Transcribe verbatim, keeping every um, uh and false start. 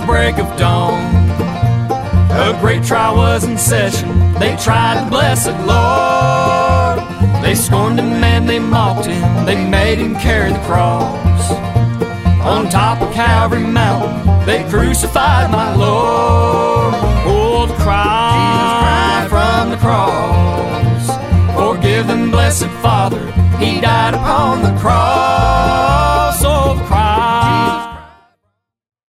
break of dawn. A great trial was in session. They tried the blessed Lord. They scorned him and they mocked him. They made him carry the cross. On top of Calvary Mountain, they crucified my Lord. Oh, the cry from the cross. Forgive them, blessed Father, he died upon the cross.